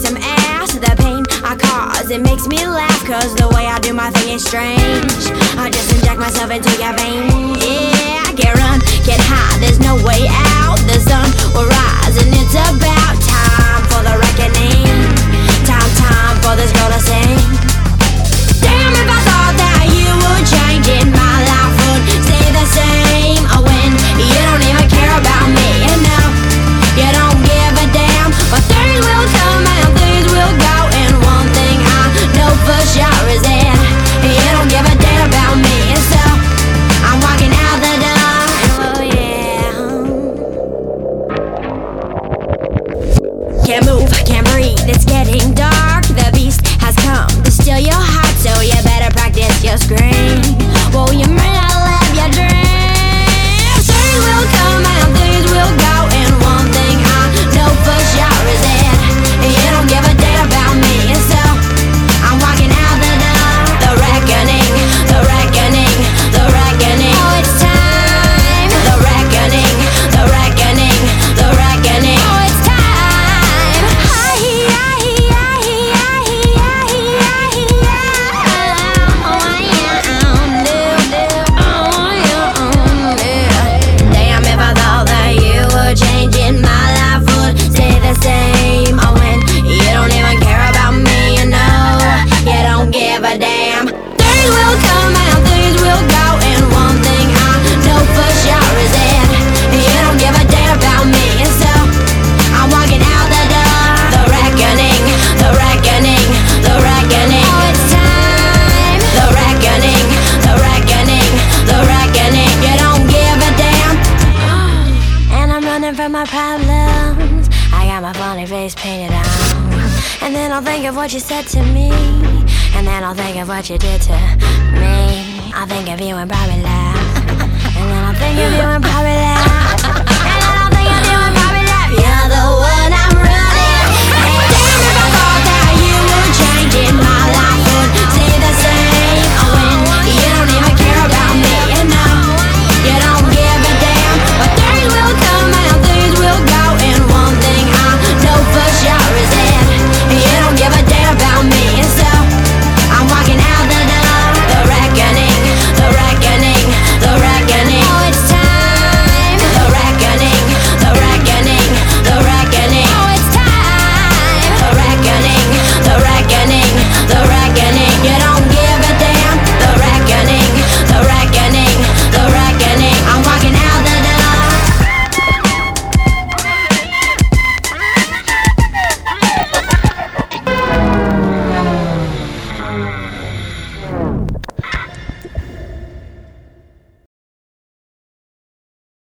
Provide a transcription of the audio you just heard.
some ass. The pain I cause, it makes me laugh, cause the way I do my thing is strange. I just inject myself into your vein. Yeah, I get run, get high, there's no way out. The sun will rise and it's about time for the reckoning. Time for this girl to sing. Damn, if I thought that you would change it, my life would stay the same. When you don't even care about me, you know, you don't give a damn. But things will come and things will go, and one thing I know for sure is that you don't give a damn about me. And so I'm walking out the door. Oh yeah. Can't move, can't breathe, it's getting dark. The beast has come to steal your heart, so you better practice your scream. Whoa, you may not live your dreams. Things will come and things will go, and one thing I know for sure is that you don't give a damn about me. And so I'm walking out the door. The reckoning, the reckoning, the reckoning. Oh, it's time. The reckoning, the reckoning, the reckoning. Oh, it's time. Damn, if I thought that you were changing, my life would stay the same. Oh, when you don't even care about me, you know, you don't give a damn. Things will come and things will go, and one thing I know for sure is that you don't give a damn about me. And so I'm walking out the door. The reckoning, the reckoning, the reckoning. Oh, it's time. The reckoning, the reckoning, the reckoning. You don't give a damn. And I'm running from my problems. I got my funny face painted on. And then I'll think of what you said to me. And then I'll think of what you did to me. I'll think of you and probably laugh. And then I'll think of you and probably laugh.